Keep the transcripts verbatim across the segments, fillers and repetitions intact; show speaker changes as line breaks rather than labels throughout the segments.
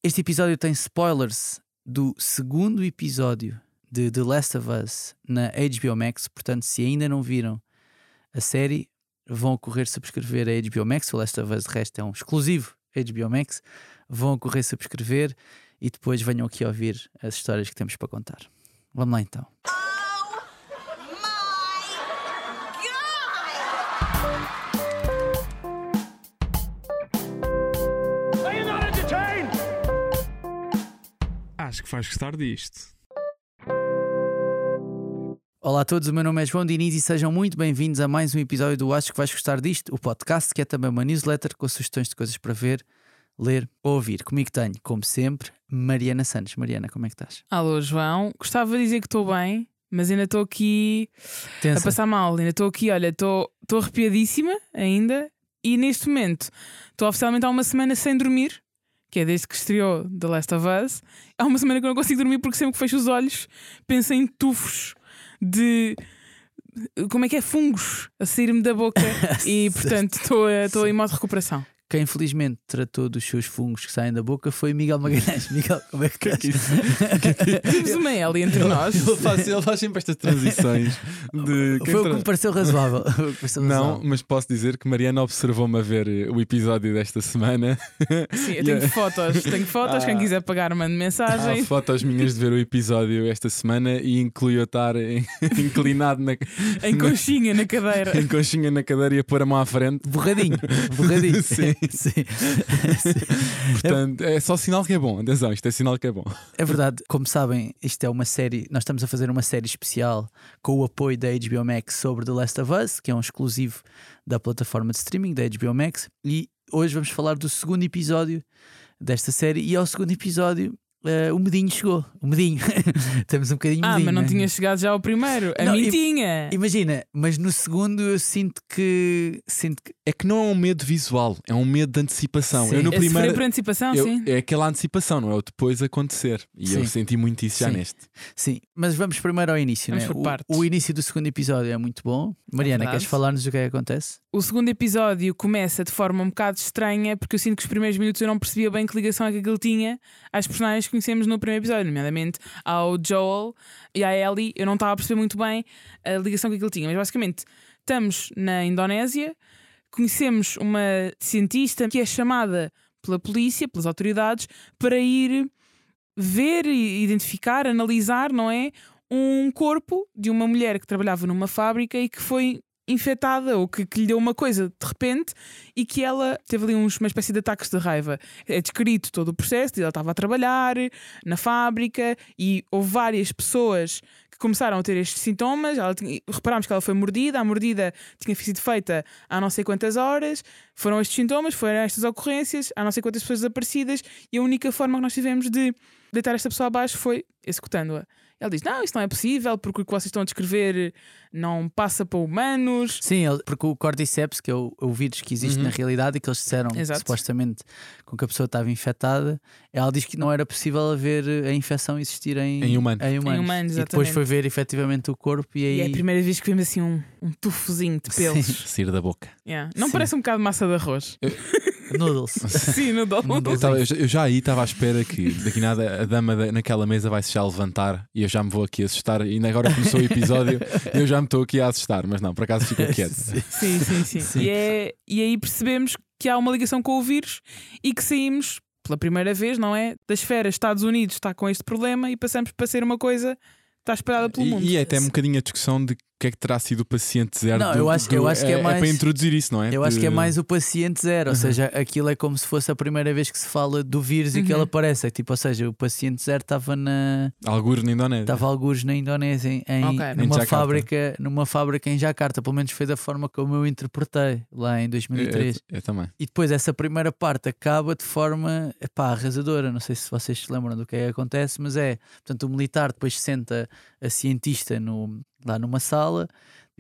Este episódio tem spoilers do segundo episódio de The Last of Us na H B O Max. Portanto, se ainda não viram a série, vão correr subscrever a H B O Max. O Last of Us, de resto, é um exclusivo H B O Max. Vão correr subscrever e depois venham aqui ouvir as histórias que temos para contar. Vamos lá então.
Acho que vais gostar disto.
Olá a todos, o meu nome é João Diniz e sejam muito bem-vindos a mais um episódio do Acho que vais gostar disto, o podcast que é também uma newsletter com sugestões de coisas para ver, ler ou ouvir. Comigo tenho, como sempre, Mariana Santos. Mariana, como é que estás?
Alô, João. Gostava de dizer que estou bem, mas ainda estou aqui
Tensa.
a passar mal. Ainda estou aqui, olha, estou estou arrepiadíssima ainda. E neste momento estou oficialmente há uma semana sem dormir, que é desde que estreou The Last of Us. Há uma semana que eu não consigo dormir porque sempre que fecho os olhos penso em tufos de... como é que é? Fungos a sair-me da boca. E portanto estou em modo de recuperação.
Quem infelizmente tratou dos seus fungos que saem da boca foi Miguel Magalhães. Miguel, como é que estás?
Temos uma L entre nós.
Ele faz, ele faz sempre estas transições de...
Foi o que me pareceu razoável.
Não, mas posso dizer que Mariana observou-me a ver o episódio desta semana.
Sim, eu tenho fotos. Tenho fotos.
Ah,
Quem quiser pagar, mande mensagem.
Há fotos minhas de ver o episódio esta semana e inclui eu estar em- inclinado na,
Em conchinha na cadeira.
em conchinha na cadeira e a pôr a mão à frente.
Borradinho, borradinho.
Sim.
Sim.
Portanto, é só sinal que é bom. Atenção, isto é sinal que é bom.
É verdade, como sabem, isto é uma série. Nós estamos a fazer uma série especial com o apoio da H B O Max sobre The Last of Us, que é um exclusivo da plataforma de streaming da H B O Max. E hoje vamos falar do segundo episódio desta série. E ao segundo episódio, uh, o medinho chegou. O medinho. Temos um bocadinho
Ah,
medinho,
mas não
né?
tinha chegado já ao primeiro. A
Não,
mim
im-
tinha.
Imagina, mas no segundo eu sinto que. Sinto que
É que não é um medo visual, é um medo de antecipação.
Sim.
Eu no
É sofrer
primeiro.
por antecipação,
eu-
sim.
é aquela antecipação, não é o depois acontecer. E
Sim.
eu senti muito isso já
Sim.
neste.
Sim, mas vamos primeiro ao início,
Vamos
né?
por
o,
partes.
o início do segundo episódio é muito bom. Mariana,
verdade.
queres falar-nos do que é que acontece?
O segundo episódio começa de forma um bocado estranha, porque eu sinto que os primeiros minutos eu não percebia bem que ligação é que aquilo tinha às personagens que conhecemos no primeiro episódio, nomeadamente ao Joel e à Ellie. Eu não estava a perceber muito bem a ligação que aquilo tinha, mas basicamente estamos na Indonésia, conhecemos uma cientista que é chamada pela polícia, pelas autoridades, para ir ver, e identificar, analisar, não é? Um corpo de uma mulher que trabalhava numa fábrica e que foi infectada ou que, que lhe deu uma coisa de repente e que ela teve ali uns, uma espécie de ataques de raiva. É descrito todo o processo, ela estava a trabalhar na fábrica e houve várias pessoas que começaram a ter estes sintomas. Ela tinha, reparámos que ela foi mordida, a mordida tinha sido feita há não sei quantas horas, foram estes sintomas, foram estas ocorrências, há não sei quantas pessoas desaparecidas e a única forma que nós tivemos de deitar esta pessoa abaixo foi executando-a. Ela diz, não, isso não é possível porque o que vocês estão a descrever não passa para humanos.
Sim, ele- porque o Cordyceps, que é o, o vírus que existe
Uhum.
na realidade e que eles disseram que,
Exato.
supostamente com que a pessoa estava infectada, ela diz que não era possível haver a infecção existir em,
Em humanos.
em humanos.
Em humanos,
E depois
exatamente.
foi ver efetivamente o corpo e aí.
E é a primeira vez que vimos assim um, um tufozinho de pelos.
Sim.
Sair da boca.
Yeah. Não
Sim.
parece um bocado massa de arroz?
Noodles.
Sim, no dom.
No
Eu, tava- eu já- eu já aí estava à espera que daqui nada a dama da- naquela mesa vai se já levantar e eu já me vou aqui assustar. E ainda agora começou o episódio, eu já me estou aqui a assustar, mas não, por acaso ficou quieto.
Sim.
Sim, sim, sim.
Sim.
E, é, e aí percebemos que há uma ligação com o vírus e que saímos pela primeira vez, não é? Da esfera Estados Unidos está com este problema e passamos para ser uma coisa que está espalhada pelo mundo.
E, e é até um bocadinho a discussão de o que é que terá sido o paciente zero.
Não,
do-
eu acho-
do-
eu acho que é mais-
para introduzir isso, não é?
Eu acho que é
De-
mais o paciente zero, ou
Uhum.
seja, aquilo é como se fosse a primeira vez que se fala do vírus e que
Uhum.
ele aparece. É tipo, ou seja, o paciente zero estava na.
Algures na Indonésia.
Estava alguns na Indonésia, em, em-
Ok.
Em
numa,
Jakarta.
fábrica, numa fábrica em Jakarta. Pelo menos foi da forma como eu interpretei lá em dois mil e três.
Eu, eu também.
E depois essa primeira parte acaba de forma epá, arrasadora. Não sei se vocês se lembram do que é que acontece, mas é, portanto, o militar depois senta a cientista no, lá numa sala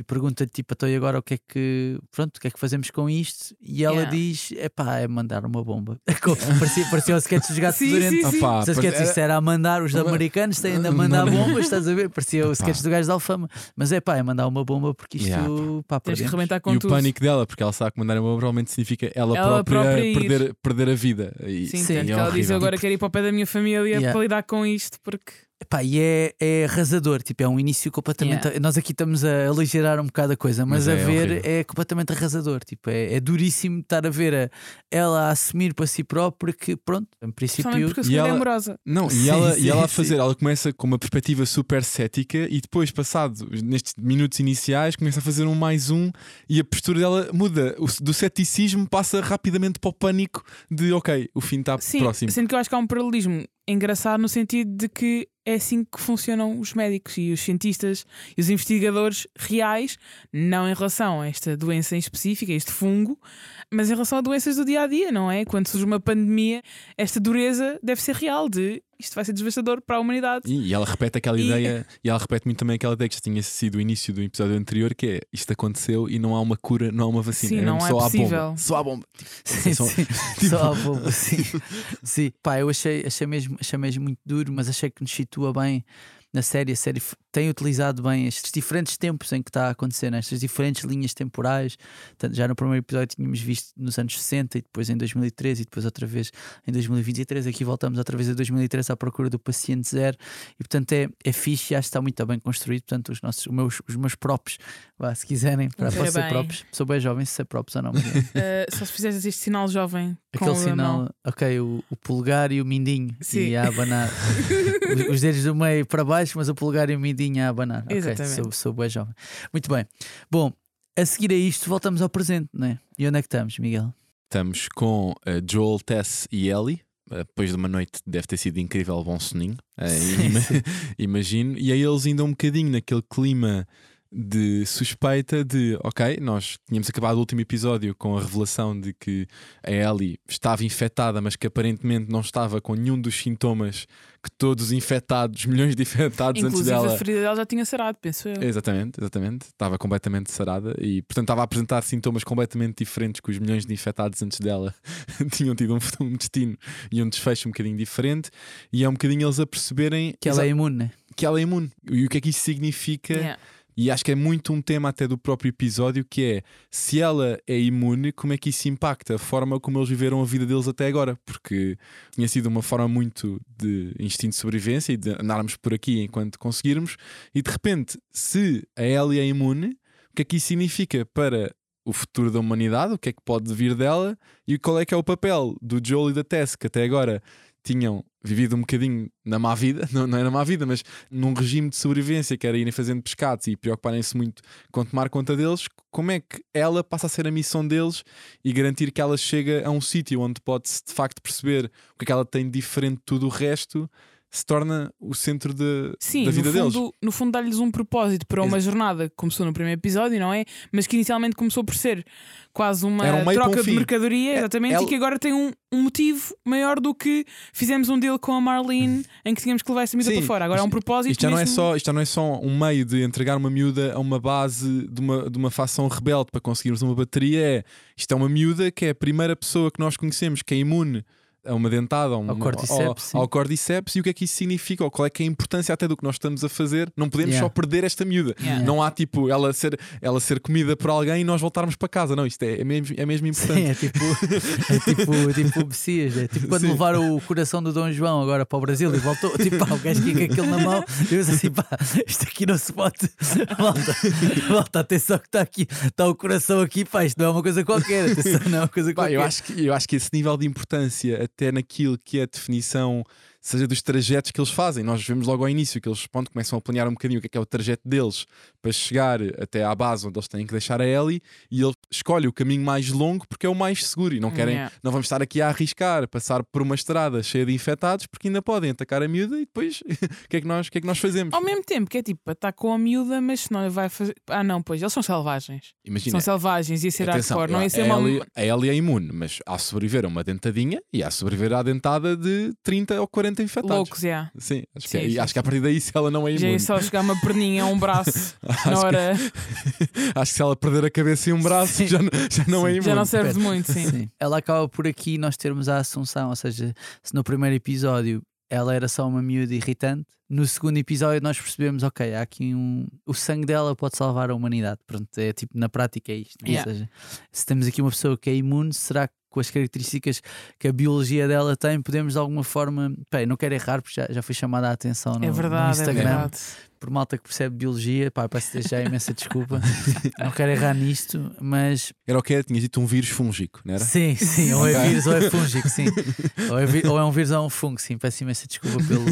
e pergunta-lhe tipo, então e agora o que é que pronto, o que é que fazemos com isto? E ela
Yeah.
diz, epá, é mandar uma bomba. parecia, parecia o sketch dos gatos
Sim,
fedorentos.
sim, sim.
Opa,
Se
pois
isso era a mandar, os americanos têm de mandar bombas, estás a ver? Parecia o sketch do gajo da Alfama. Mas é pá, é mandar uma bomba porque isto
Yeah,
pá,
Tens que
perdemos.
arrebentar com
E o
tudo.
pânico dela, porque ela sabe que mandar uma bomba provavelmente significa ela,
Ela
própria,
própria ir.
perder, perder a vida. E,
Sim,
Sim,
tanto
e
que
é
ela diz:
horrível.
eu agora quero ir para o pé da minha família
Yeah.
para lidar com isto, porque.
Epá, e é, é arrasador, tipo, é um início completamente.
Yeah.
Nós aqui estamos a aligerar um bocado a coisa, mas,
Mas
a
é
ver
horrível.
é completamente arrasador. Tipo, é, é duríssimo estar a ver a, ela a assumir para si própria que, pronto, em
Principalmente
princípio.
porque a
E
segunda é
ela-
amorosa.
Não,
Sim,
e ela,
sim,
e ela a
sim.
fazer, ela começa com uma perspectiva super cética e depois, passado nestes minutos iniciais, começa a fazer um mais um e a postura dela muda. O, do ceticismo passa rapidamente para o pânico de ok, o fim está
Sim,
próximo.
sendo que eu acho que há um paralelismo engraçado no sentido de que é assim que funcionam os médicos e os cientistas e os investigadores reais, não em relação a esta doença em específica, este fungo, mas em relação a doenças do dia a dia, não é? Quando surge uma pandemia, esta dureza deve ser real de isto vai ser devastador para a humanidade.
E, e ela repete aquela
E-
ideia, e ela repete muito também aquela ideia que tinha sido o início do episódio anterior, que é isto aconteceu e não há uma cura, não há uma vacina.
Sim,
é mesmo
não é
só a
possível.
bomba. Só a bomba.
Sim,
Só-
sim.
tipo-
Só a bomba, sim. Sim. Pá, eu achei, achei, mesmo, achei mesmo muito duro, mas achei que nos situa bem na série. A série f- tem utilizado bem estes diferentes tempos em que está a acontecer, né? Estas diferentes linhas temporais. Portanto, já no primeiro episódio tínhamos visto nos anos sessenta e depois em dois mil e treze e depois outra vez em dois mil e vinte e três. Aqui voltamos outra vez a dois mil e treze à procura do paciente zero e portanto é, é fixe e acho que está muito bem construído. Portanto, os, nossos, os, meus, os meus props, vá, se quiserem, para
Muito
posso ser
bem.
props, sou bem jovem se ser props ou não. mas, é.
Uh, só se fizeres este sinal jovem com
Aquele
a
sinal,
mão.
ok, o, o polegar e o mindinho
Sim.
e a abanar. os, os dedos do meio para baixo, mas o polegar e o mindinho a abanar. Ok,
Exatamente.
sou, sou bem jovem. Muito bem. Bom, a seguir a isto, voltamos ao presente, não é? E onde é que estamos, Miguel?
Estamos com uh, Joel, Tess e Ellie. Uh, depois de uma noite deve ter sido incrível, bom soninho. Uh,
Sim,
ima-
sim.
Imagino. E aí eles ainda um bocadinho naquele clima de suspeita de ok, nós tínhamos acabado o último episódio com a revelação de que a Ellie estava infectada, mas que aparentemente não estava com nenhum dos sintomas que todos os infectados, milhões de infectados antes
Inclusive
dela.
a ferida dela já tinha sarado, penso eu.
Exatamente, exatamente. Estava completamente sarada e, portanto, estava a apresentar sintomas completamente diferentes que os milhões de infectados antes dela tinham tido um, um destino e um desfecho um bocadinho diferente. E é um bocadinho eles a perceberem
Que ela é imune, né?
que ela é imune. E o que é que isso significa?
Yeah.
E acho que é muito um tema até do próprio episódio, que é se ela é imune, como é que isso impacta a forma como eles viveram a vida deles até agora? Porque tinha sido uma forma muito de instinto de sobrevivência e de andarmos por aqui enquanto conseguirmos, e de repente, se a Ellie é imune, o que é que isso significa para o futuro da humanidade? O que é que pode vir dela? E qual é que é o papel do Joel e da Tess, que até agora tinham vivido um bocadinho na má vida, não, não era má vida, mas num regime de sobrevivência, que era irem fazendo pescados e preocuparem-se muito com tomar conta deles. Como é que ela passa a ser a missão deles e garantir que ela chega a um sítio onde pode-se de facto perceber o que é que ela tem de diferente de tudo o resto, se torna o centro de,
Sim,
da vida
no fundo,
deles.
no fundo dá-lhes um propósito para uma
Ex-
jornada que começou no primeiro episódio, não é? Mas que inicialmente começou por ser quase uma
Era um meio para um
troca de
fim.
mercadoria, exatamente,
ela-
e que agora tem um, um motivo maior do que fizemos um deal com a Marlene em que tínhamos que levar esta miúda
Sim,
para fora. Agora é um
isto-
propósito.
Isto já, não é
mesmo-
só, isto já não é só um meio de entregar uma miúda a uma base de uma, de uma facção rebelde para conseguirmos uma bateria. É, isto é uma miúda que é a primeira pessoa que nós conhecemos que é imune a uma dentada, a um,
Ao cordyceps, sim.
ao, ao cordyceps, e o que é que isso significa, ou qual é que é a importância até do que nós estamos a fazer. Não podemos
Yeah.
só perder esta miúda.
Yeah.
Não há tipo ela ser, ela ser comida por alguém e nós voltarmos para casa. Não, isto é, é, mesmo, é mesmo importante.
Sim, é tipo, é tipo, é tipo o Messias, é tipo quando
Sim.
levaram o coração do Dom João agora para o Brasil e voltou, tipo, pá, o gajo tinha aquilo na mão, e eu disse assim, pá, isto aqui não se pode, volta, volta, atenção que está aqui, está o coração aqui, pá, isto não é uma coisa qualquer, atenção, não é uma coisa
Pá,
qualquer.
eu, acho que, eu acho que esse nível de importância, até naquilo que é a definição, seja dos trajetos que eles fazem, nós vemos logo ao início que eles pronto, começam a planear um bocadinho o que é, que é o trajeto deles para chegar até à base onde eles têm que deixar a Ellie, e eles escolhe o caminho mais longo porque é o mais seguro e não querem,
Yeah.
não vamos estar aqui a arriscar, passar por uma estrada cheia de infectados porque ainda podem atacar a miúda e depois o que é que nós, o que é que nós fazemos?
Ao mesmo tempo que é tipo, atacou a miúda, mas se não vai fazer. Ah, não, pois, eles são selvagens.
Imagina,
São selvagens, ia ser
atenção,
hardcore, não ia ser
a,
uma.
Ellie, a Ellie é imune, mas há sobreviver a uma dentadinha e há sobreviver à dentada de trinta ou quarenta infectados.
Loucos, já.
Sim, acho,
Sim,
que, é-
sim,
acho que a partir daí, se ela não é
Já
imune,
ia só chegar uma perninha a um braço
acho,
na
que,
hora.
acho que se ela perder a cabeça e um braço,
Sim.
já, não- já não é imune.
Já não serve de muito, sim.
Sim. Ela acaba por aqui nós termos a assunção, ou seja, se no primeiro episódio ela era só uma miúda irritante, no segundo episódio nós percebemos, ok, há aqui um. O sangue dela pode salvar a humanidade. Pronto, é tipo, na prática é isto. Né?
Yeah.
Ou seja, se temos aqui uma pessoa que é imune, será que com as características que a biologia dela tem, podemos de alguma forma. Pá, não quero errar porque já, já fui chamada a atenção no,
É
no
verdade, é
Instagram.
verdade.
Por malta que percebe biologia, pá, peço desde já imensa desculpa. Não quero errar nisto, mas
Era o que era? Tinhas dito um vírus fúngico, não era?
sim, sim, ou é
Ok.
vírus ou é fúngico, sim. Ou é, vi- ou é um vírus ou é um fungo, sim. Peço imensa desculpa pelo,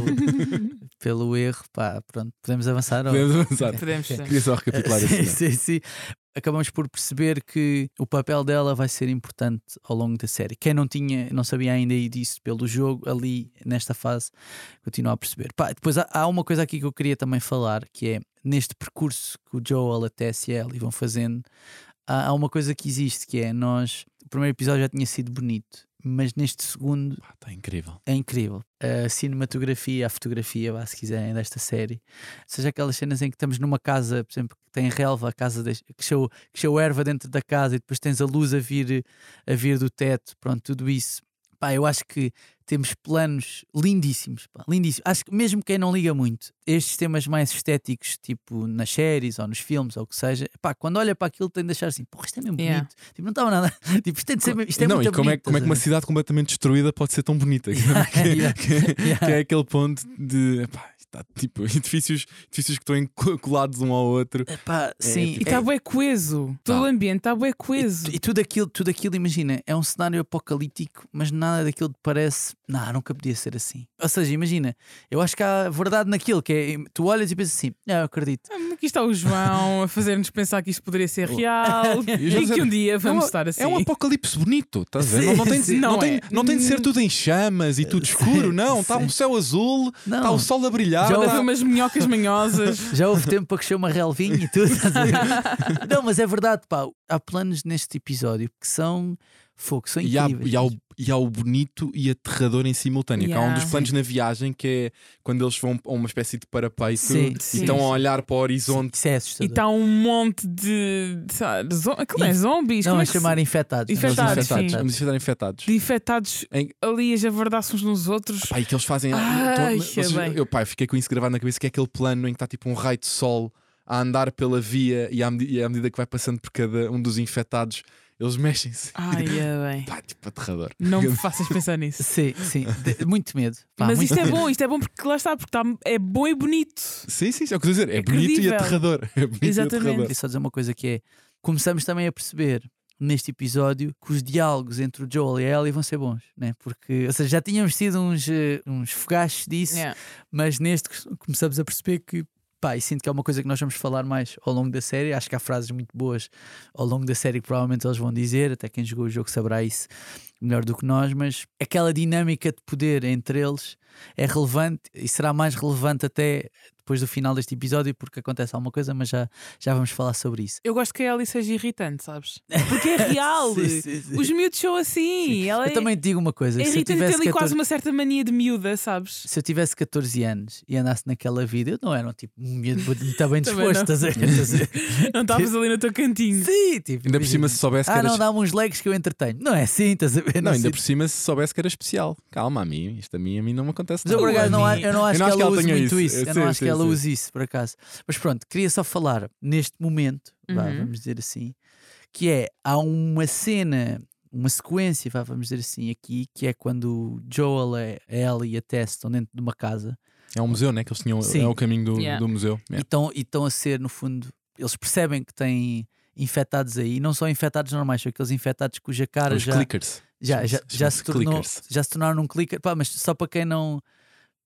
pelo erro. Pá, pronto, podemos avançar? ou-
Podemos avançar.
Podemos ser.
Queria só recapitular
sim,
isso.
sim, sim. Acabamos por perceber que o papel dela vai ser importante ao longo da série. Quem não tinha, não sabia ainda disso pelo jogo, ali nesta fase, continua a perceber. Pá, depois há, há uma coisa aqui que eu queria também falar, que é neste percurso que o Joel até a Ellie vão fazendo, há, há uma coisa que existe, que é nós. O primeiro episódio já tinha sido bonito, mas neste segundo
Está tá incrível.
é incrível. A cinematografia, a fotografia, vá, se quiserem, desta série. Seja aquelas cenas em que estamos numa casa, por exemplo, que tem relva, a casa de, que show, que show erva dentro da casa e depois tens a luz a vir, a vir do teto, pronto, tudo isso. Pá, eu acho que temos planos lindíssimos, pá, lindíssimos. Acho que mesmo quem não liga muito, estes temas mais estéticos, tipo nas séries ou nos filmes ou o que seja, pá, quando olha para aquilo tem de achar assim, porra, isto é mesmo bonito.
Yeah.
Tipo, não estava nada. Tipo, isto, tem de ser, mesmo- isto é
não,
muito
e como é,
bonito,
como é que uma
estás a ver?
cidade completamente destruída pode ser tão bonita? que,
Yeah.
que-
Yeah.
que é aquele ponto de pá, está tipo edifícios, edifícios que estão enco- colados um ao outro.
Epá, sim,
E está bué coeso. Todo o ambiente está bué coeso.
E, e tudo aquilo, tudo aquilo, imagina, é um cenário apocalíptico, mas nada daquilo te parece, não, nunca podia ser assim. Ou seja, imagina, eu acho que há verdade naquilo, que é, tu olhas e pensas assim, não, eu acredito.
Ah, Aqui está o João a fazer-nos pensar que isto poderia ser real
já
e que
dizer,
um dia vamos
é um-
estar assim.
É um apocalipse bonito, estás a ver?
Sim,
Não, não, tem, de-
sim.
não,
Não
tem,
é.
não tem de ser tudo em chamas e tudo escuro, não. Está
sim.
um céu azul,
Não.
está o sol a brilhar.
Já
Pode
tá-
haver umas minhocas manhosas.
Já houve tempo para crescer uma relvinha e tudo. Estás a ver? Não, mas é verdade, pá, há planos neste episódio que são fogo, são
E há,
incríveis.
e, há o, e há o bonito e aterrador em simultâneo. Que há um
Yeah.
dos planos na viagem que é quando eles vão a uma espécie de parapeito
Sim,
e
sim.
estão a olhar para o horizonte.
Isso é
E
assustador.
está um monte de. de, sei lá, de zo- Aquilo é
Inf-
zombies?
Não,
Como
a
é que se-
chamar infectados.
Eles
Infectados,
infectados,
sim.
vamos estar infectados.
de infectados
Em-
ali a javardar-se uns nos outros.
Pá, e que eles fazem.
Ai,
então, vocês-
é bem.
eu, pá, fiquei com isso gravado na cabeça, que é aquele plano em que está tipo um raio de sol a andar pela via e à, medi- e à medida que vai passando por cada um dos infectados, eles mexem-se.
Ai, é bem.
Pá, tipo aterrador.
Não me faças pensar nisso.
Sim, sim, de- muito medo. Pá,
Mas
muito
isto é
medo.
bom, isto é bom porque lá está, porque tá, é bom e bonito.
Sim, sim, é o que eu estou a dizer. É,
É
bonito
credível.
e aterrador. É bonito
Exatamente.
e aterrador.
Queria só dizer uma coisa que é, começamos também a perceber neste episódio que os diálogos entre o Joel e a Ellie vão ser bons, né? Porque, ou seja, já tínhamos tido uns, eh, uns fogachos disso,
Yeah.
mas neste começamos a perceber que, pá, e sinto que é uma coisa que nós vamos falar mais ao longo da série. Acho que há frases muito boas ao longo da série que provavelmente eles vão dizer, até quem jogou o jogo saberá isso melhor do que nós, mas aquela dinâmica de poder entre eles é relevante e será mais relevante até depois do final deste episódio, porque acontece alguma coisa, mas já, já vamos falar sobre isso.
Eu gosto que a Ellie seja irritante, sabes? Porque é real.
Sim, sim, sim.
Os miúdos são assim. Ela
Eu
é,
também te digo uma coisa,
é
se eu,
irritante e tem
tivesse
ali
catorze,
quase uma certa mania de miúda, sabes?
se eu tivesse catorze anos e andasse naquela vida, eu não era um tipo um miúdo muito bem
Também
disposto,
não.
estás a ver? Estás a ver?
Não estavas ali no teu cantinho.
Sim, tipo,
Ainda por cima,
imagina.
se soubesse que
Ah,
era.
não, dá-me uns legs que eu entretenho. Não é assim, estás a ver?
Não, ainda
sei.
por cima, se soubesse que era especial. Calma, a mim, isto a mim, a mim não me acontece
Mas eu, por
nada.
acaso, não,
a
a-
mim-
eu não acho
eu não
que
acho que
ela
ela
use
tenha
muito
isso.
isso. Eu
Sim,
não acho
sim,
que ela
sim.
use isso, por acaso. Mas pronto, queria só falar neste momento, vá,
Uhum.
vamos dizer assim, que é, há uma cena, uma sequência, vá, vamos dizer assim, aqui, que é quando o Joel, a Ellie e a Tess estão dentro de uma casa
É um museu, né? Que eles tinham.
Sim.
É o caminho do,
Yeah.
do museu.
e
Yeah.
estão e estão a ser, no fundo, eles percebem que têm infectados aí, e não são infectados normais, são aqueles infectados cuja cara
Os
já,
clickers.
já, já,
Chamam-se-
já, se
chamam-se
tornou,
clickers.
já se tornaram um clicker. Pá, mas só para quem não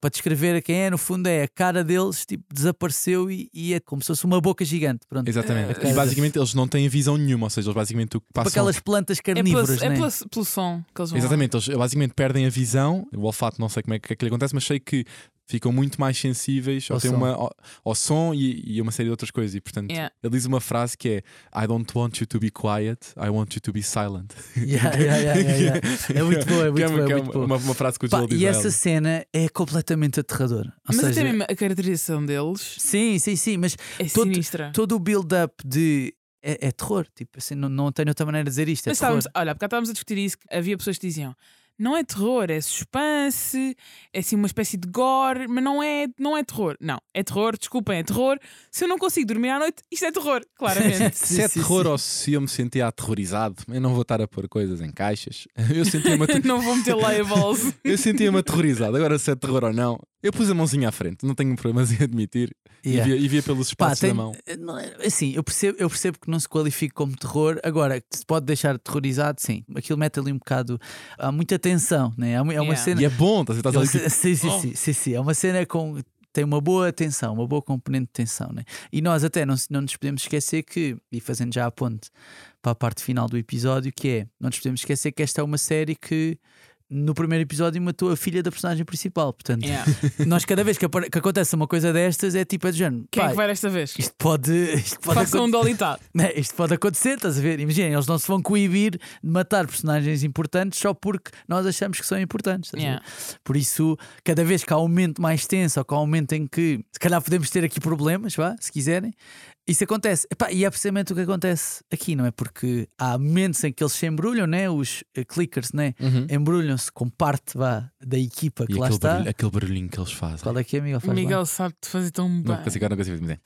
para descrever a quem é, no fundo é a cara deles tipo, desapareceu e, e é como se fosse uma boca gigante. Pronto.
Exatamente.
Uh,
e basicamente eles não têm visão nenhuma, ou seja, eles basicamente o que passam.
Tipo aquelas plantas
É, pela,
carnívoras,
é
né?
pela, pelo som que eles vão.
Exatamente, eles basicamente perdem a visão, o olfato, não sei como é que, que é que lhe acontece, mas sei que ficam muito mais sensíveis ao,
Ao
ter
som.
uma, ao, ao som e, e a uma série de outras coisas. E portanto,
Yeah.
ele diz uma frase que é: I don't want you to be quiet, I want you to be silent.
Yeah, yeah, yeah, yeah, yeah. É muito boa, é muito
Que é uma-
boa.
que
É
é
muito
uma,
boa.
uma, uma frase que o
Pá,
Joel diz
e
a
essa
ela.
cena é completamente aterradora. Ou
Mas
seja,
até mesmo a caracterização deles
sim, sim, sim, mas
é
todo-
sinistra.
todo o build-up de. É, é terror, tipo assim, não, não tenho outra maneira de dizer isto. É
Mas
terror.
estávamos, olha, porque estávamos a discutir isso, que havia pessoas que diziam não é terror, é suspense, é assim uma espécie de gore, mas não é, não é terror. Não, é terror, desculpem, é terror. Se eu não consigo dormir à noite, isto é terror, claramente.
Sim,
Se é
sim,
terror
sim.
ou se eu me sentia aterrorizado, eu não vou estar a pôr coisas em caixas. Eu sentia-me ater-
Não vou meter labels.
eu sentia-me aterrorizado. Agora, se é terror ou não, eu pus a mãozinha à frente, não tenho problemas em admitir.
Yeah.
E, via, e via pelos
Pá,
espaços
tem-
da mão.
não é- assim, eu percebo, eu percebo que não se qualifica como terror. Agora, que se pode deixar aterrorizado, sim. Aquilo mete ali um bocado. Há muita tensão, né? É uma, é uma
Yeah.
cena.
E é bom, estás, estás
é uma
ali
cena-
tipo,
sim, sim,
oh.
sim, sim, sim. É uma cena com. Tem uma boa tensão, uma boa componente de tensão, né? E nós até não, não nos podemos esquecer que, e fazendo já a ponte para a parte final do episódio, que é, não nos podemos esquecer que esta é uma série que no primeiro episódio matou a filha da personagem principal. Portanto,
Yeah.
nós cada vez que, apare- que acontece uma coisa destas é tipo a de género,
Quem é
pá,
que vai desta vez?
isto pode, isto pode
Faça um
acontecer.
dolitado.
Né, isto pode acontecer, estás a ver? Imaginem, eles não se vão coibir de matar personagens importantes só porque nós achamos que são importantes. Estás a ver?
Yeah.
Por isso, cada vez que há um momento mais tenso ou que há um momento em que se calhar podemos ter aqui problemas, vá, se quiserem, isso acontece. Epá, e é precisamente o que acontece aqui, não é? Porque há momentos em que eles se embrulham, né? Os eh, clickers, né?
Uhum.
Embrulham-se com parte vá, da equipa que
E
lá
aquele,
está.
barulho, aquele barulhinho que eles fazem.
Qual é que é, Miguel?
O
Faz lá.
Miguel sabe de fazer tão bem.
Não consigo, não consigo dizer.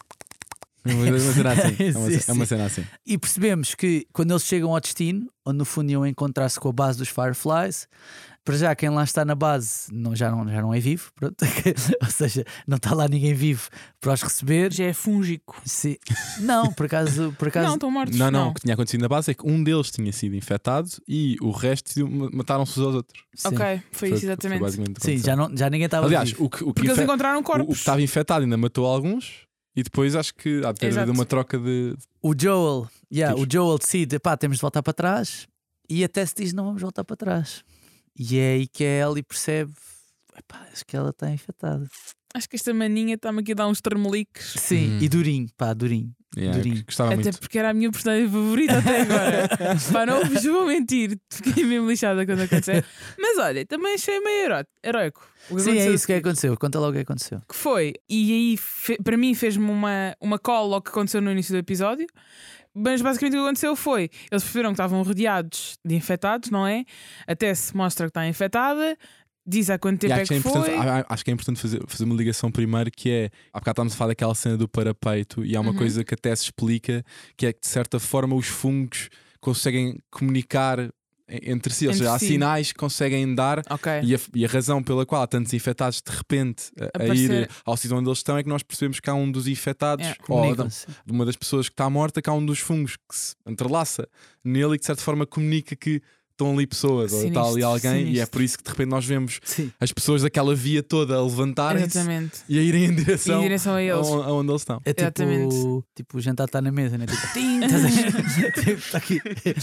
É uma cena assim. É uma,
Sim,
é uma
sim.
cena assim.
E percebemos que quando eles chegam ao destino, onde no fundo iam encontrar-se com a base dos Fireflies, para já quem lá está na base não, já, não, já não é vivo, pronto. Ou seja, não está lá ninguém vivo para os receber.
Já é fúngico.
Sim. Não, por acaso, por acaso
Não, estão mortos.
Não, não, o que tinha acontecido na base é que um deles tinha sido infectado e o resto mataram-se uns aos outros.
sim.
Ok, foi isso exatamente.
basicamente o que
Sim,
aconteceu.
já, não, já ninguém estava
Aliás,
vivo.
o que, o que,
Porque eles
infe-
encontraram
o- o que
corpos.
estava infectado ainda matou alguns e depois acho que há de ter
Exato.
havido uma troca de.
O Joel, yeah, o
Tipos.
Joel decide, pá, temos de voltar para trás, e até se diz não vamos voltar para trás. E é aí que a Ellie percebe, epá, acho que ela está infectada.
Acho que esta maninha está-me aqui a dar uns termeliques.
Sim,
Hum.
e durinho, pá, durinho.
Yeah,
Durinho.
que gostava
Até
muito.
porque era a minha personagem favorita até agora. Pá, não vos vou mentir. Fiquei mesmo lixada quando aconteceu. Mas olha, também achei meio heró- heróico. O que
Sim, é
aconteceu
isso que aconteceu. Conta logo o que aconteceu.
que foi. E aí, fe- para mim, fez-me uma, uma call ao que aconteceu no início do episódio. Mas basicamente o que aconteceu foi: eles perceberam que estavam rodeados de infectados, não é? Até se mostra que está infectada, diz há quanto
E
tempo é
acho, que
que
é importante,
foi.
a- a- acho que é importante fazer, fazer uma ligação primeiro, que é, há bocado estávamos a falar daquela cena do parapeito e há uma
Uhum.
coisa que até se explica, que é que de certa forma os fungos conseguem comunicar en- entre si, ou
Entre
seja, há
si.
sinais que conseguem dar.
Ok.
E a, e a razão pela qual há tantos infectados de repente a, a
Aparecer.
ir ao sítio onde eles estão é que nós percebemos que há um dos infectados,
Yeah.
ou de,
Comunicam-se.
de uma das pessoas que está morta, que há um dos fungos que se entrelaça nele e que de certa forma comunica que estão ali pessoas ou está ali
Sinistro,
alguém, e é
sinistro.
por isso que de repente nós vemos
Sim.
as pessoas daquela via toda a levantarem-se
Exatamente.
e a irem em
E
direção,
em direção a eles.
ao- aonde eles estão.
É tipo,
Exatamente.
tipo o jantar está na mesa, né? Tipo, tim, estás a ver? Tipo, está aqui.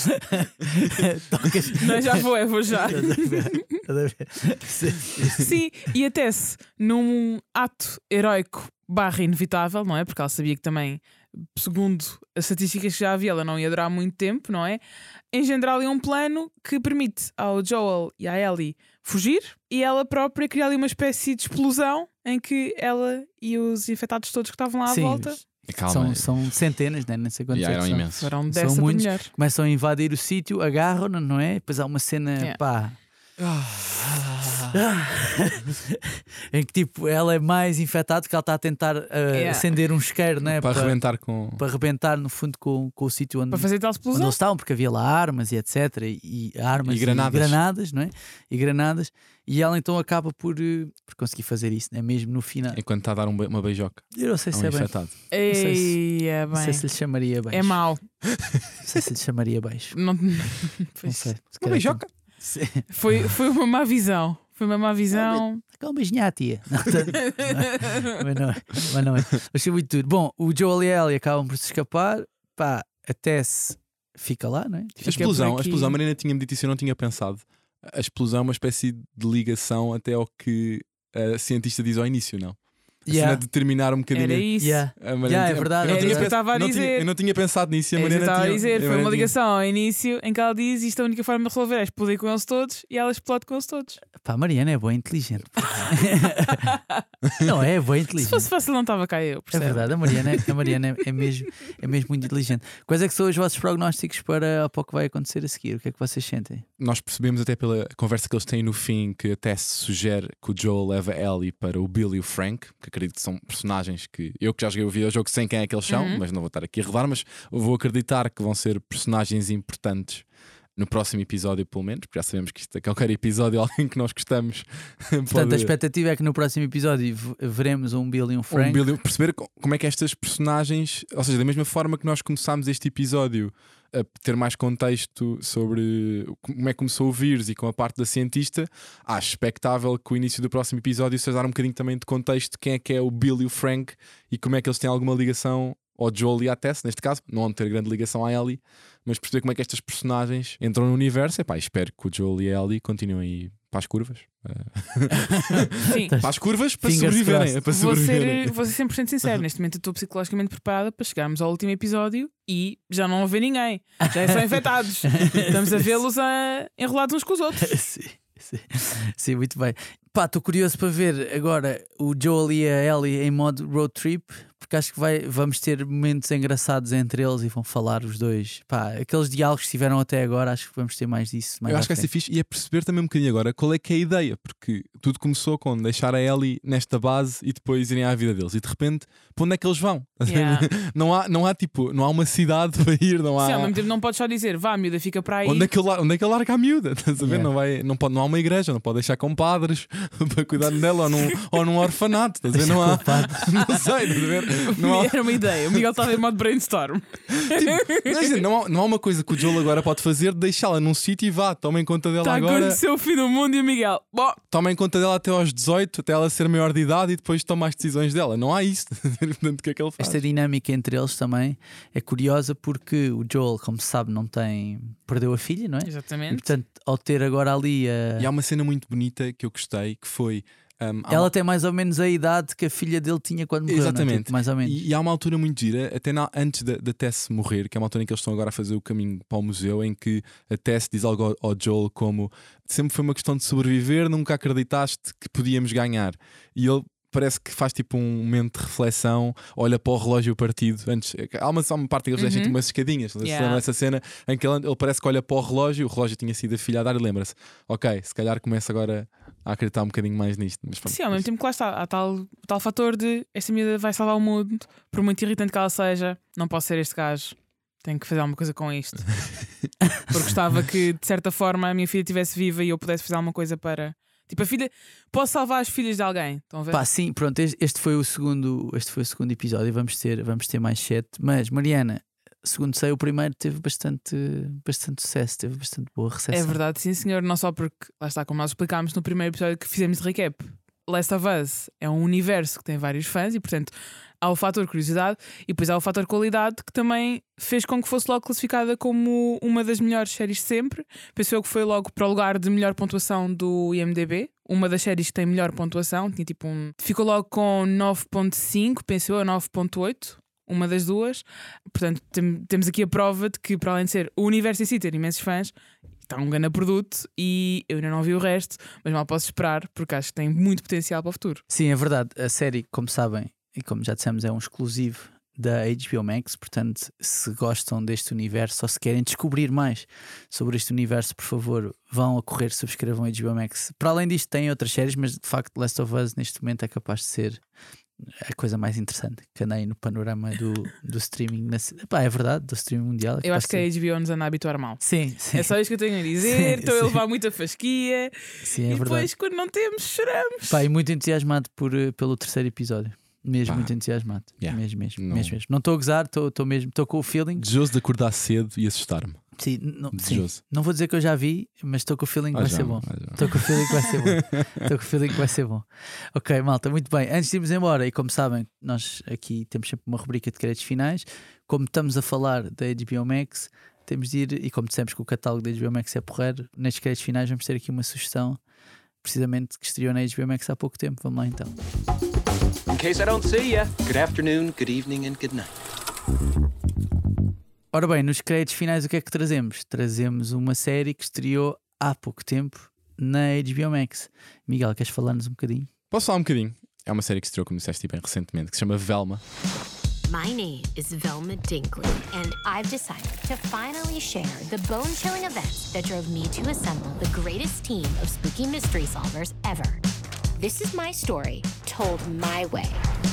Tocas.
Não, já vou, eu vou já.
Estás a ver? Estás a ver? Sim, sim.
Sim, e até-se num ato heroico barra inevitável, não é? Porque ela sabia que também, segundo as estatísticas que já havia, ela não ia durar muito tempo, não é? Engendrar ali um plano que permite ao Joel e à Ellie fugir e ela própria criar ali uma espécie de explosão em que ela e os infectados todos que estavam lá à
Sim,
volta
Calma,
São, são centenas, né? Não sei quantos
Yeah,
é que
eram
são.
imensos.
foram
São
dessa para
muitos.
mulher.
Começam a invadir o sítio, agarram-no, não é? Depois há uma cena,
Yeah.
pá. em que tipo ela é mais infectada, que ela está a tentar uh,
Yeah.
acender um isqueiro, né?
para arrebentar com.
para arrebentar no fundo com, com o sítio onde,
Para fazer tal
onde
explosão.
eles estavam, porque havia lá armas e etcétera. E, e armas
E granadas.
granadas, não é? E granadas. E ela então acaba por, uh, por conseguir fazer isso, né? Mesmo no final.
Enquanto está a dar um be- uma beijoca
Eu não sei
a
se
um
é bem.
infectado.
sei se-
Ei, é
Não sei
bem.
se lhe chamaria beijo.
É mau.
Não sei se lhe chamaria beijo.
Não,
Não
Pois.
sei. Se
Uma
calhar
beijoca?
Sim.
Foi, foi uma má visão. Foi uma má visão.
Aquela beijinha à tia. Não, tanto, não, mas não é. Mas não é. Achei muito duro. Bom, o Joel e a Ellie acabam por se escapar. Pá, a Tess fica lá, não é?
A explosão, a explosão, a Mariana tinha-me dito isso, eu não tinha pensado. A explosão é uma espécie de ligação até ao que a cientista diz ao início, não? A
Yeah.
cena de terminar um bocadinho.
Era isso.
Yeah.
A Mariana
Yeah, é
tinha-
verdade,
eu não
é
tinha
isso que eu
estava a
não tinha-
dizer.
Eu não tinha pensado nisso e a
É isso que eu
Mariana
estava a
tinha.
dizer,
a
foi
Mariana
uma
tinha-
ligação ao início em que ela diz isto a única forma de resolver é explodir com eles todos e ela explode com eles todos.
Pá, a Mariana é boa inteligente. Não é, é boa
Se
inteligente.
fosse fácil não estava cá eu,
É
percebe?
verdade, a Mariana, a Mariana é, é mesmo, é mesmo muito inteligente. Quais é que são os vossos prognósticos para, para o que vai acontecer a seguir? O que é que vocês sentem?
Nós percebemos até pela conversa que eles têm no fim que a Tess sugere que o Joel leva a Ellie para o Bill e o Frank, que acredito que são personagens que eu que já joguei o videojogo sei quem é que eles são,
Uhum.
mas não vou estar aqui a revelar, mas vou acreditar que vão ser personagens importantes no próximo episódio, pelo menos, porque já sabemos que isto, a qualquer episódio, alguém que nós gostamos
Portanto,
pode...
a expectativa é que no próximo episódio v- veremos um Bill e um Frank.
Um Bill- perceber co- como é que estas personagens, ou seja, da mesma forma que nós começámos este episódio a ter mais contexto sobre como é que começou o vírus e com a parte da cientista, acho expectável que o início do próximo episódio seja dar um bocadinho também de contexto de quem é que é o Bill e o Frank e como é que eles têm alguma ligação ao Joel e à Tess, neste caso, não vão ter grande ligação à Ellie, mas perceber como é que estas personagens entram no universo. Epá, espero que o Joel e a Ellie continuem aí para as curvas.
Sim.
Para as curvas, para
Fingers
sobreviverem.
crossed.
Para
Vou
sobreviverem.
ser, vou ser cem por cento sincero, neste momento eu estou psicologicamente preparada para chegarmos ao último episódio e já não haver ninguém, já são infectados. Estamos a vê-los a... enrolados uns com os outros.
sim, sim, sim, muito bem. Pá, estou curioso para ver agora o Joel e a Ellie em modo road trip, porque acho que vai, vamos ter momentos engraçados entre eles e vão falar os dois. Pá, aqueles diálogos que tiveram até agora, acho que vamos ter mais disso. Mais
Eu
à
acho que vai ser
frente.
fixe e é perceber também um bocadinho agora qual é que é a ideia, porque tudo começou com deixar a Ellie nesta base e depois irem à vida deles. E de repente, para onde é que eles vão?
Yeah.
não, há, não há tipo, não há uma cidade para ir, não há.
Sim, ao mesmo tempo não podes só dizer vá, miúda, fica para aí.
Onde é, que ele, lar- onde é que ele larga a miúda? Estás a ver?
Yeah.
Não, vai, não, pode, não há uma igreja, não pode deixar com padres para cuidar dela ou num, ou num orfanato. Estás a ver? Não há. Não sei, estás a ver? Não há,
Era uma ideia, o Miguel estava em modo brainstorm.
tipo, não, é, não, há, não há uma coisa que o Joel agora pode fazer de deixá-la num sítio e vá, tomem conta dela
Está a
agora.
acontecer o fim do mundo e o Miguel. Bom,
Tomem conta dela até aos dezoito, até ela ser maior de idade e depois toma as decisões dela. Não há isso. Portanto, o que é que ele faz?
Esta dinâmica entre eles também é curiosa porque o Joel, como se sabe, não tem. Perdeu a filha, não é? E
exatamente.
portanto, ao ter agora ali a.
E há uma cena muito bonita que eu gostei que foi. um, há
Ela
uma-
tem mais ou menos a idade que a filha dele tinha quando morreu. não é?
Exatamente.
Tipo, mais ou menos.
E, e há uma altura muito gira, até na- antes da, da Tess morrer, que é uma altura em que eles estão agora a fazer o caminho para o museu, em que a Tess diz algo ao, ao Joel como sempre foi uma questão de sobreviver, nunca acreditaste que podíamos ganhar. E ele parece que faz tipo um momento de reflexão, olha para o relógio partido. Antes, há uma, há uma parte que eles deixam
Uhum.
tipo umas escadinhas. Vocês
Yeah.
lembram dessa cena em que ele, ele parece que olha para o relógio, o relógio tinha sido a filha a dar e lembra-se, ok, se calhar começa agora a acreditar um bocadinho mais nisto. Mas, pronto,
Sim, ao mesmo tempo que lá está, há tal, o tal fator de esta miúda vai salvar o mundo, por muito irritante que ela seja, não posso ser este gajo, tenho que fazer alguma coisa com isto. Porque gostava que, de certa forma, a minha filha estivesse viva e eu pudesse fazer alguma coisa para. Tipo, a filha. Posso salvar as filhas de alguém? Estão a ver?
Pá, sim, pronto, este este foi o segundo, este foi o segundo episódio. Vamos ter, vamos ter mais sete. Mas, Mariana, segundo sei, o primeiro teve bastante, bastante sucesso, teve bastante boa recepção.
É verdade, sim, senhor. Não só porque, lá está, como nós explicámos no primeiro episódio que fizemos de recap, Last of Us é um universo que tem vários fãs e, portanto, há o fator curiosidade e depois há o fator qualidade que também fez com que fosse logo classificada como uma das melhores séries de sempre. Pensou que foi logo para o lugar de melhor pontuação do I M D B. Uma das séries que tem melhor pontuação, tinha tipo um. Ficou logo com nove ponto cinco, pensou, ou nove ponto oito. Uma das duas. Portanto, tem, temos aqui a prova de que, para além de ser o universo em si ter imensos fãs, está um grande produto e eu ainda não vi o resto, mas mal posso esperar porque acho que tem muito potencial para o futuro.
Sim, é verdade. A série, como sabem, e como já dissemos, é um exclusivo da H B O Max. Portanto, se gostam deste universo ou se querem descobrir mais sobre este universo, por favor, vão a correr, subscrevam a H B O Max. Para além disto, tem outras séries, mas de facto, Last of Us neste momento é capaz de ser a coisa mais interessante que anda aí no panorama do, do streaming. Na... Pá, é verdade, do streaming mundial. É
Eu acho que a
é...
H B O nos anda a habituar mal.
Sim, sim.
É só isso que eu tenho a dizer.
Sim,
Estou a
sim.
levar muita fasquia
Sim, é
e
verdade.
depois, quando não temos, choramos.
Pá, e muito entusiasmado por, eh, pelo terceiro episódio. Mesmo
Pá.
muito entusiasmado.
Yeah.
Mesmo, mesmo,
Não.
mesmo, mesmo. Não estou a gozar, estou mesmo, estou com o feeling.
Desejoso de acordar cedo e assustar-me.
Sim, não, sim.
Desejoso.
Não vou dizer que eu já vi, mas estou com o feeling que
Ah,
vai
já,
ser bom.
ah, já.
Estou com o feeling que vai ser bom. Estou com o feeling que vai ser bom. Ok, malta, muito bem. Antes de irmos embora, e como sabem, nós aqui temos sempre uma rubrica de créditos finais. Como estamos a falar da H B O Max, temos de ir, e como dissemos que o catálogo da H B O Max é porreiro, nestes créditos finais vamos ter aqui uma sugestão, precisamente que estreou na H B O Max há pouco tempo. Vamos lá então.
In case I don't see ya, good afternoon, good evening, and good night.
Ora bem, nos créditos finais o que é que trazemos? Trazemos uma série que estreou há pouco tempo na H B O Max. Miguel, queres falar-nos um bocadinho?
Posso falar um bocadinho? É uma série que estreou, como disseste bem recentemente, que se chama Velma.
My name is Velma Dinkley, and I've decided to finally share the bone-chilling events that drove me to assemble the greatest team of spooky mystery solvers ever. This is my story, told my way.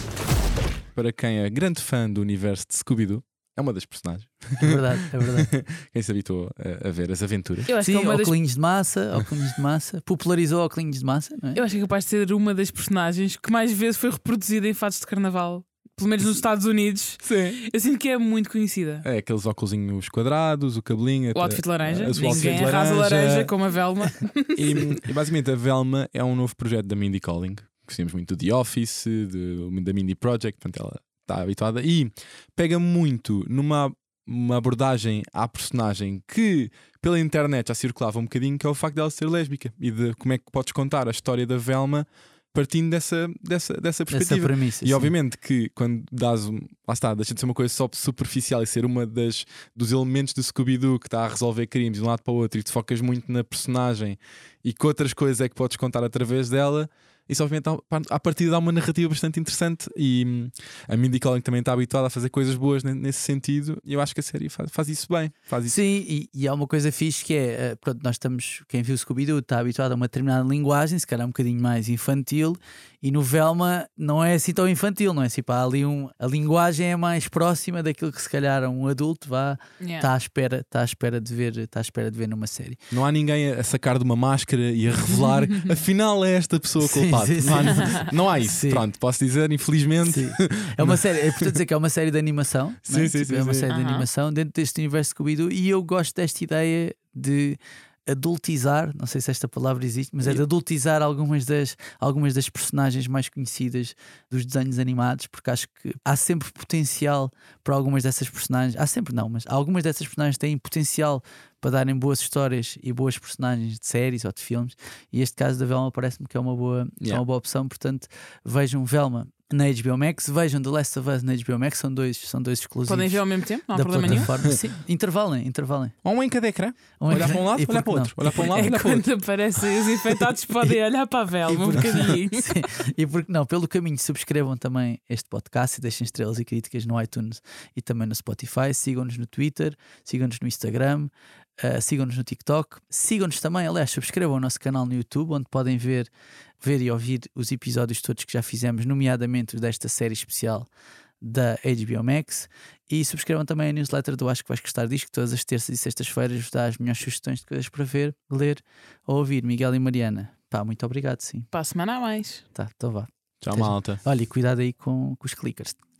Para quem é grande fã do universo de Scooby-Doo, é uma das personagens.
É verdade, é verdade.
Quem se habituou a, a ver as aventuras.
Eu acho
Sim,
que é uma das...
óculos de massa, óculos de massa. Popularizou óculos de massa, não é?
Eu acho que é capaz de ser uma das personagens que mais vezes foi reproduzida em fatos de carnaval. Pelo menos nos Estados Unidos.
Sim.
Eu sinto que é muito conhecida.
É aqueles óculosinhos quadrados, o cabelinho.
O outfit laranja.
a- a- o outfit
Ninguém arrasa laranja como a Velma.
E, e basicamente a Velma é um novo projeto da Mindy Kaling. Gostamos muito do The Office, de, da Mindy Project, portanto ela está habituada. E pega muito numa uma abordagem à personagem que pela internet já circulava um bocadinho, que é o facto dela ser lésbica. E de como é que podes contar a história da Velma partindo dessa, dessa, dessa perspectiva.
Essa premissa.
E
sim.
obviamente que quando dás um. Lá está, deixa de ser uma coisa só superficial e ser uma das dos elementos do Scooby-Doo que está a resolver crimes de um lado para o outro e te focas muito na personagem e que outras coisas é que podes contar através dela. Isso obviamente à partida dá uma narrativa bastante interessante e hum, a Mindy Kaling também está habituada a fazer coisas boas nesse sentido e eu acho que a série faz, faz isso bem. Faz isso.
Sim, e, e há uma coisa fixe que é, eh, pronto, nós estamos, quem viu o Scooby-Doo está habituado a uma determinada linguagem, se calhar um bocadinho mais infantil, e no Velma não é assim tão infantil, não é assim, pá, ali um, a linguagem é mais próxima daquilo que se calhar um adulto vá, está
Yeah.
à espera, está à espera de ver, está à espera de ver numa série.
Não há ninguém a sacar de uma máscara e a revelar afinal é esta pessoa
Sim,
culpada.
sim,
Não, há,
sim.
não há isso.
Sim.
Pronto, posso dizer, infelizmente.
Sim. É uma série, é importante dizer que é uma série de animação, não é?
Sim, sim,
Tipo,
sim,
é uma
sim.
série de
Aham.
animação dentro deste universo de Scooby-Doo e eu gosto desta ideia de adultizar, não sei se esta palavra existe, mas é de adultizar algumas das, algumas das personagens mais conhecidas dos desenhos animados, porque acho que há sempre potencial para algumas dessas personagens, há sempre não, mas algumas dessas personagens têm potencial para darem boas histórias e boas personagens de séries ou de filmes, e este caso da Velma parece-me que é uma boa, é
Yeah.
uma boa opção, portanto vejam Velma na H B O Max, vejam The Last of Us na H B O Max, são dois, são dois exclusivos.
Podem ver ao mesmo tempo, não há
da
problema nenhum.
plataforma. Sim, intervalem, intervalem.
Ou um em cada ecrã.
Um
Olhar
ecrã.
para um lado,
E
olhar
porque
para o outro.
não?
Olhar para um lado,
É
olhar para o outro.
quando aparecem os infectados podem olhar para a Velma um bocadinho.
Sim, e porque não, pelo caminho subscrevam também este podcast e deixem estrelas e críticas no iTunes e também no Spotify, sigam-nos no Twitter, sigam-nos no Instagram, uh, sigam-nos no TikTok, sigam-nos também, aliás, subscrevam o nosso canal no YouTube, onde podem ver, ver e ouvir os episódios todos que já fizemos, nomeadamente os desta série especial da H B O Max, e subscrevam também a newsletter do Acho que Vais Gostar Disto, que todas as terças e sextas-feiras vos dá as melhores sugestões de coisas para ver, ler ou ouvir. Miguel e Mariana, pá, muito obrigado, sim.
Para a semana a mais.
Tá, então vá.
Tchau,
Até já.
malta.
Olha, e cuidado aí com, com os clickers.